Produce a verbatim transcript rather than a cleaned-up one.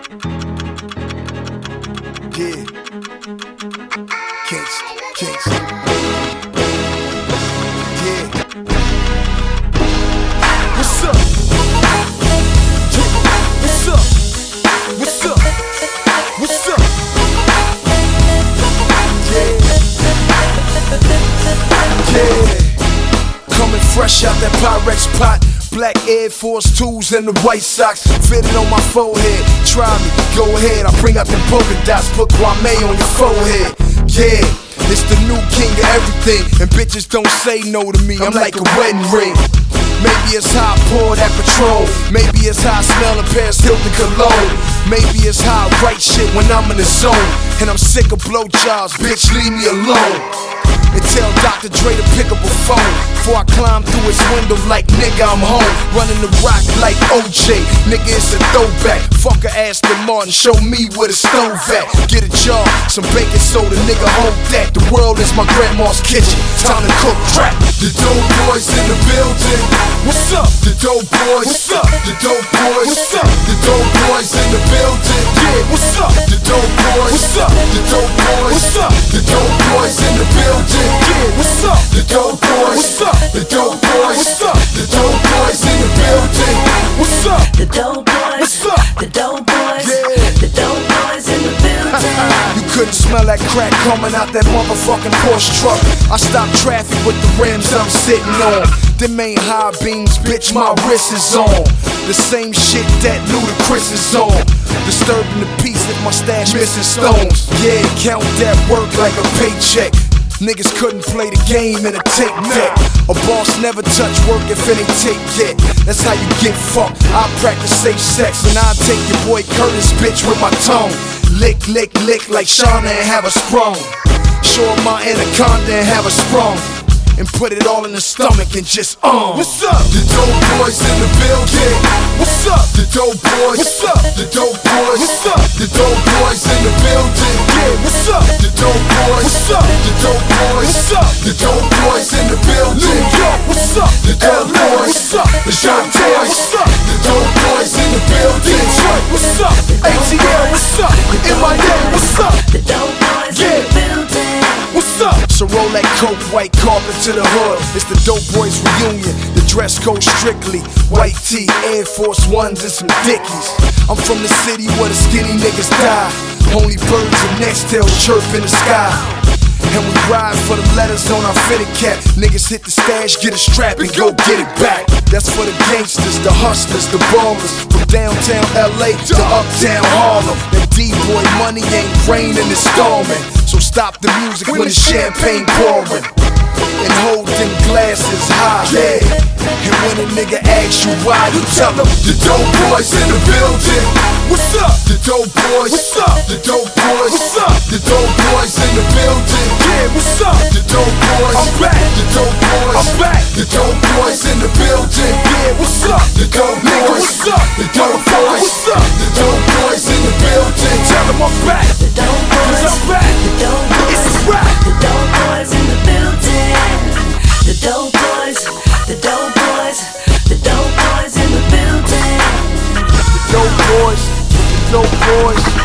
Yeah. Kings, Kings. Yeah. What's up? Yeah. What's up? What's up? What's up? Yeah. Yeah. Coming fresh out that Pyrex pot. Black Air Force twos and the white socks fitted on my forehead. Try me, go ahead. I bring out them polka dots, put Kwame on your forehead. Yeah, it's the new king of everything, and bitches don't say no to me. I'm like a wedding ring. Maybe it's how I pour that Patrol. Maybe it's how I smell a Paris Hilton cologne. Maybe it's how I write shit when I'm in the zone. And I'm sick of blowjobs, bitch, leave me alone. And tell Doctor Dre to pick up a phone before I climb through his window like nigga I'm home. Running the rock like O J, nigga it's a throwback. Fuck a Aston Martin, show me where the stove at. Get a jar, some baking soda, nigga hold that. The world is my grandma's kitchen, time to cook crack. The dope boys in the building. What's up? The dope boys. What's up? The dope boys. What's up? The dope boys in the building. Yeah, what's up? The dope boys. What's up? The dope boys. What's up? The dope boys in the building. Yeah, what's up? The dope boys. What's up? The dope boys. What's up? The dope boys in the building. What's up? The dope boys. What's up? The dope boys. Yeah. The dope boys in the building. You couldn't smell that crack coming out that motherfucking Porsche truck. I stopped traffic with the rims I'm sitting on. Them ain't high beams, bitch, my wrist is on. The same shit that Ludacris is on. Disturbing the peace if my stash missing stones. Yeah, count that work like a paycheck. Niggas couldn't play the game in a tape deck. A boss never touch work if it ain't tape yet. That's how you get fucked. I practice safe sex and I take your boy Curtis bitch with my tongue. Lick, lick, lick like Shauna and have a sprung. Show him my anaconda and have a sprung. And put it all in the stomach and just um. What's up? The dope boys in the building. What's up? The dope boys. What's up? The dope boys. What's up? The dope boys in the building. Yeah, what's up? The dope boys. What's up? The dope boys. What's up? The dope boys in the building. New York, what's up? The dope boys. What's up? The dope boys. What's up? The dope boys in the building. Detroit, what's up? A T L, what's up? M I A, what's up? The dope boys Yeah. in the building. What's up? So roll that coke, white carpet to the hood. It's the Dope Boys reunion. The dress code strictly white tee, Air Force Ones, and some Dickies. I'm from the city where the skinny niggas die. Only birds and nexttails chirp in the sky. And we ride for the letters on our fitted cap. Niggas hit the stash, get a strap, and go get it back. That's for the gangsters, the hustlers, the ballers. From downtown L A to uptown Harlem. That D-boy money ain't raining, it's storming. So stop the music when the champagne pouring. And hold them glasses high, yeah. And when a nigga asks you why, you tell them the dope boys in the building. What's up? The dope boys. What's up? The dope boys. What's up? The dope boys in the building. Yeah, what's up? The dope boys. I'm back. The dope boys. I'm back. The dope boys in the building. Yeah, what's up? The dope boys. What's up? The dope boys. What's up? The dope boys in the building. Tell them I'm back. The dope boys. I'm back. The dope boys. It's a rap. The dope boys in the building. The dope boys. The dope boys. The dope boys in the building. The dope boys. The dope boys.